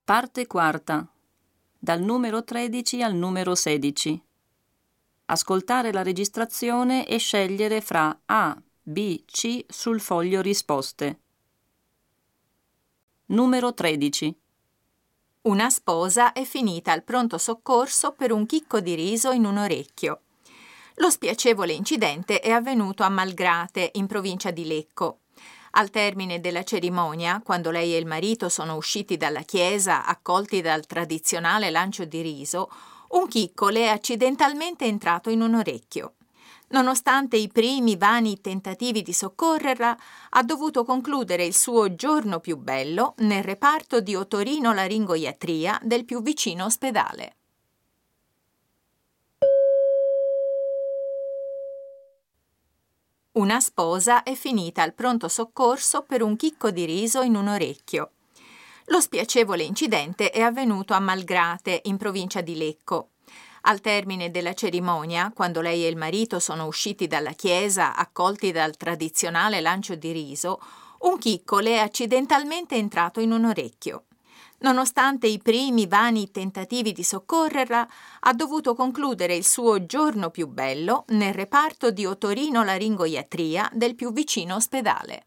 Parte quarta. Dal numero 13 al numero 16. Ascoltare la registrazione e scegliere fra A, B, C sul foglio risposte. Numero 13. Una sposa è finita al pronto soccorso per un chicco di riso in un orecchio. Lo spiacevole incidente è avvenuto a Malgrate, in provincia di Lecco. Al termine della cerimonia, quando lei e il marito sono usciti dalla chiesa, accolti dal tradizionale lancio di riso, un chicco le è accidentalmente entrato in un orecchio. Nonostante i primi vani tentativi di soccorrerla, ha dovuto concludere il suo giorno più bello nel reparto di otorinolaringoiatria del più vicino ospedale. Una sposa è finita al pronto soccorso per un chicco di riso in un orecchio. Lo spiacevole incidente è avvenuto a Malgrate, in provincia di Lecco. Al termine della cerimonia, quando lei e il marito sono usciti dalla chiesa, accolti dal tradizionale lancio di riso, un chicco le è accidentalmente entrato in un orecchio. Nonostante i primi vani tentativi di soccorrerla, ha dovuto concludere il suo giorno più bello nel reparto di otorinolaringoiatria del più vicino ospedale.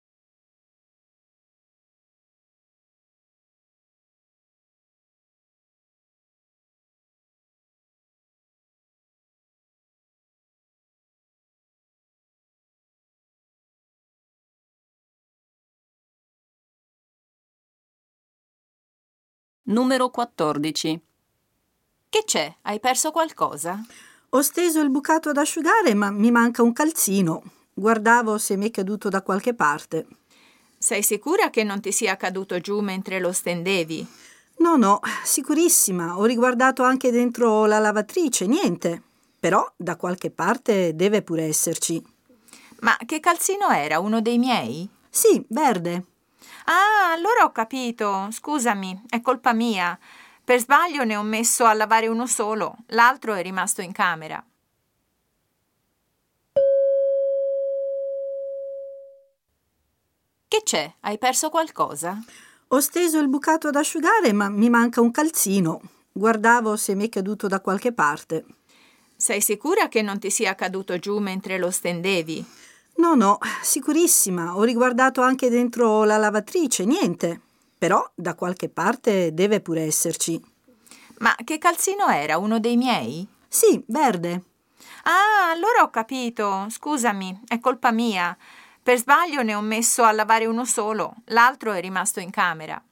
Numero 14. Che c'è? Hai perso qualcosa? Ho steso il bucato ad asciugare, ma mi manca un calzino. Guardavo se mi è caduto da qualche parte. Sei sicura che non ti sia caduto giù mentre lo stendevi? No, sicurissima. Ho riguardato anche dentro la lavatrice, niente. Però da qualche parte deve pure esserci. Ma che calzino era? Uno dei miei? Sì, verde. Ah, allora ho capito. Scusami, è colpa mia. Per sbaglio ne ho messo a lavare uno solo, l'altro è rimasto in camera. Che c'è? Hai perso qualcosa? Ho steso il bucato ad asciugare, ma mi manca un calzino. Guardavo se mi è caduto da qualche parte. Sei sicura che non ti sia caduto giù mentre lo stendevi? No, sicurissima. Ho riguardato anche dentro la lavatrice, niente. Però da qualche parte deve pure esserci. Ma che calzino era? Uno dei miei? Sì, verde. Ah, allora ho capito. Scusami, è colpa mia. Per sbaglio ne ho messo a lavare uno solo, l'altro è rimasto in camera.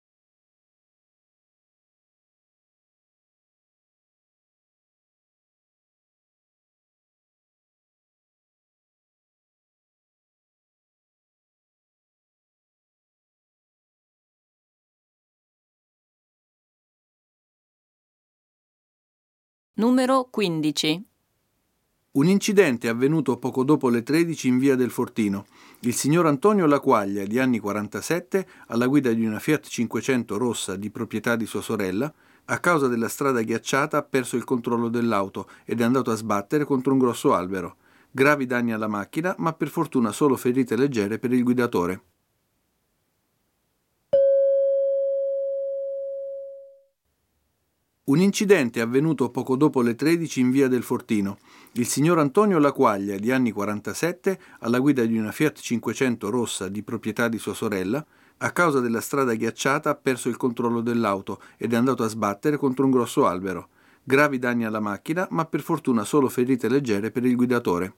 Numero 15. Un incidente è avvenuto poco dopo le 13 in via del Fortino. Il signor Antonio Laquaglia, di anni 47, alla guida di una Fiat 500 rossa di proprietà di sua sorella, a causa della strada ghiacciata ha perso il controllo dell'auto ed è andato a sbattere contro un grosso albero. Gravi danni alla macchina, ma per fortuna solo ferite leggere per il guidatore. Un incidente è avvenuto poco dopo le 13 in via del Fortino. Il signor Antonio Laquaglia, di anni 47, alla guida di una Fiat 500 rossa di proprietà di sua sorella, a causa della strada ghiacciata ha perso il controllo dell'auto ed è andato a sbattere contro un grosso albero. Gravi danni alla macchina, ma per fortuna solo ferite leggere per il guidatore.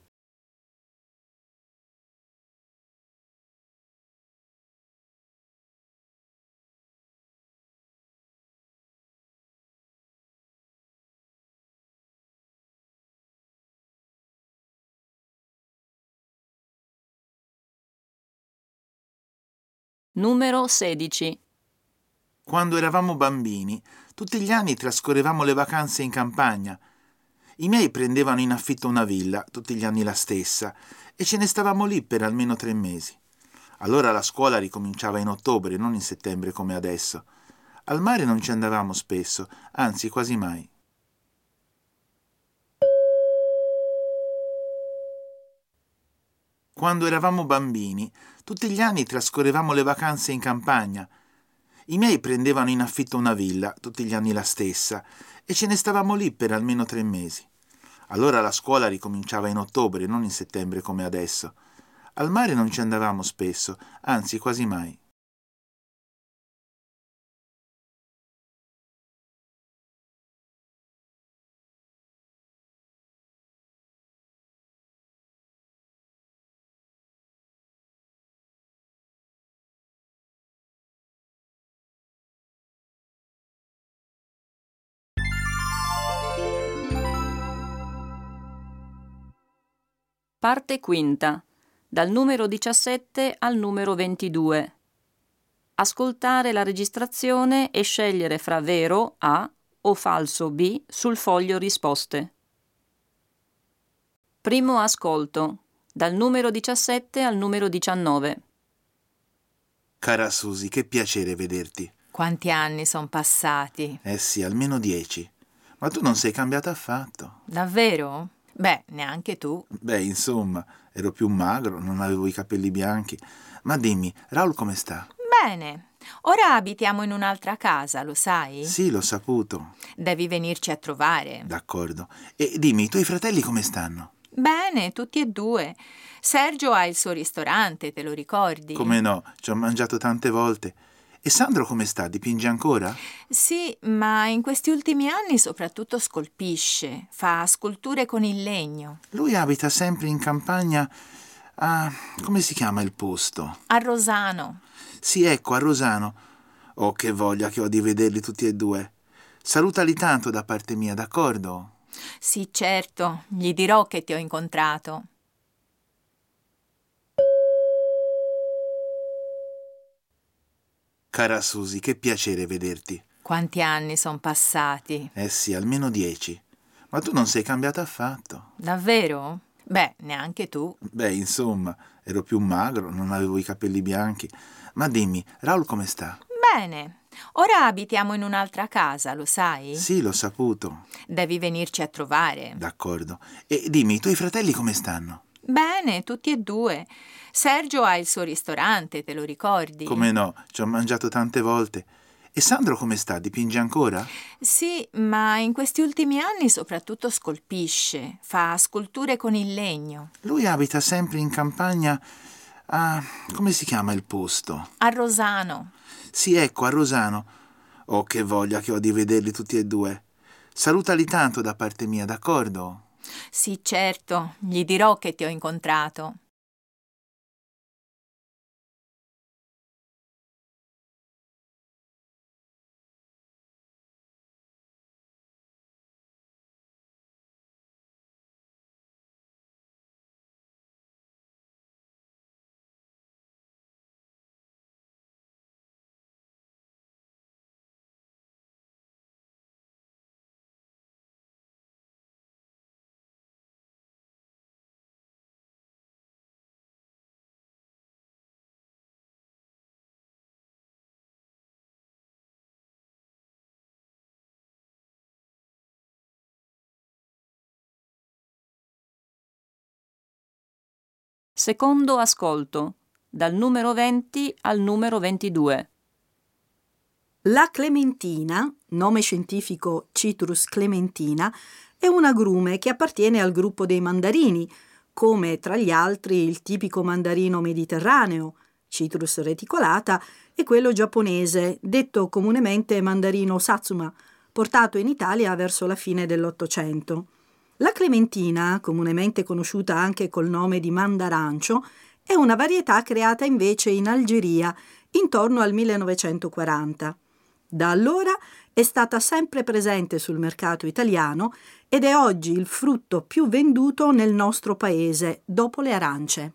Numero 16. Quando eravamo bambini, tutti gli anni trascorrevamo le vacanze in campagna. I miei prendevano in affitto una villa, tutti gli anni la stessa, e ce ne stavamo lì per almeno 3 mesi. Allora la scuola ricominciava in ottobre, non in settembre come adesso. Al mare non ci andavamo spesso, anzi quasi mai. Quando eravamo bambini, tutti gli anni trascorrevamo le vacanze in campagna. I miei prendevano in affitto una villa, tutti gli anni la stessa, e ce ne stavamo lì per almeno 3 mesi. Allora la scuola ricominciava in ottobre, non in settembre come adesso. Al mare non ci andavamo spesso, anzi quasi mai. Parte quinta. Dal numero 17 al numero 22. Ascoltare la registrazione e scegliere fra vero A o falso B sul foglio risposte. Primo ascolto. Dal numero 17 al numero 19. Cara Susi, che piacere vederti. Quanti anni sono passati? Sì, almeno 10. Ma tu non sei cambiata affatto. Davvero? Beh, neanche tu. Beh, insomma, ero più magro, non avevo i capelli bianchi. Ma dimmi, Raul come sta? Bene. Ora abitiamo in un'altra casa, lo sai? Sì, l'ho saputo. Devi venirci a trovare. D'accordo. E dimmi, i tuoi fratelli come stanno? Bene, tutti e due. Sergio ha il suo ristorante, te lo ricordi? Come no, ci ho mangiato tante volte. E Sandro come sta? Dipinge ancora? Sì, ma in questi ultimi anni soprattutto scolpisce. Fa sculture con il legno. Lui abita sempre in campagna a... come si chiama il posto? A Rosano. Sì, ecco, a Rosano. Oh, che voglia che ho di vederli tutti e due. Salutali tanto da parte mia, d'accordo? Sì, certo, gli dirò che ti ho incontrato. Cara Susi, che piacere vederti. Quanti anni sono passati? Sì, almeno 10. Ma tu non sei cambiata affatto. Davvero? Beh, neanche tu. Beh, insomma, ero più magro, non avevo i capelli bianchi. Ma dimmi, Raul come sta? Bene. Ora abitiamo in un'altra casa, lo sai? Sì, l'ho saputo. Devi venirci a trovare. D'accordo. E dimmi, i tuoi fratelli come stanno? Bene, tutti e due. Sergio ha il suo ristorante, te lo ricordi? Come no, ci ho mangiato tante volte. E Sandro come sta? Dipinge ancora? Sì, ma in questi ultimi anni soprattutto scolpisce. Fa sculture con il legno. Lui abita sempre in campagna a... come si chiama il posto? A Rosano. Sì, ecco, a Rosano. Oh, che voglia che ho di vederli tutti e due. Salutali tanto da parte mia, d'accordo? Sì, certo, gli dirò che ti ho incontrato. Secondo ascolto. Dal numero 20 al numero 22. La clementina, nome scientifico Citrus clementina, è un agrume che appartiene al gruppo dei mandarini, come tra gli altri il tipico mandarino mediterraneo, Citrus reticolata, e quello giapponese, detto comunemente mandarino Satsuma, portato in Italia verso la fine dell'Ottocento. La clementina, comunemente conosciuta anche col nome di mandarancio, è una varietà creata invece in Algeria intorno al 1940. Da allora è stata sempre presente sul mercato italiano ed è oggi il frutto più venduto nel nostro paese, dopo le arance.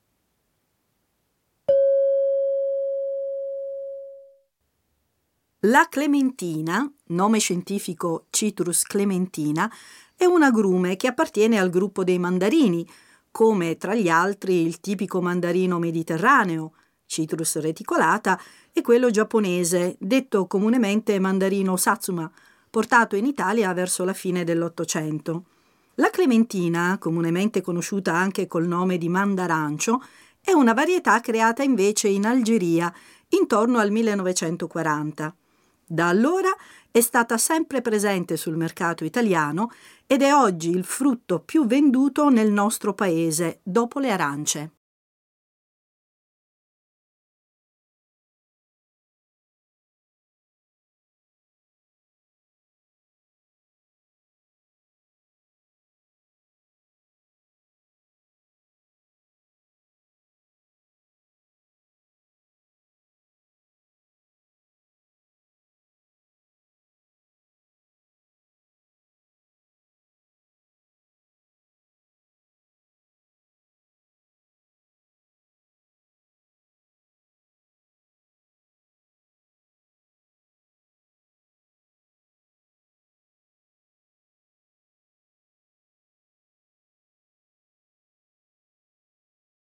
La clementina, nome scientifico Citrus clementina, è un agrume che appartiene al gruppo dei mandarini, come tra gli altri il tipico mandarino mediterraneo, Citrus reticolata, e quello giapponese, detto comunemente mandarino Satsuma, portato in Italia verso la fine dell'Ottocento. La clementina, comunemente conosciuta anche col nome di mandarancio, è una varietà creata invece in Algeria intorno al 1940. Da allora è stata sempre presente sul mercato italiano ed è oggi il frutto più venduto nel nostro paese, dopo le arance.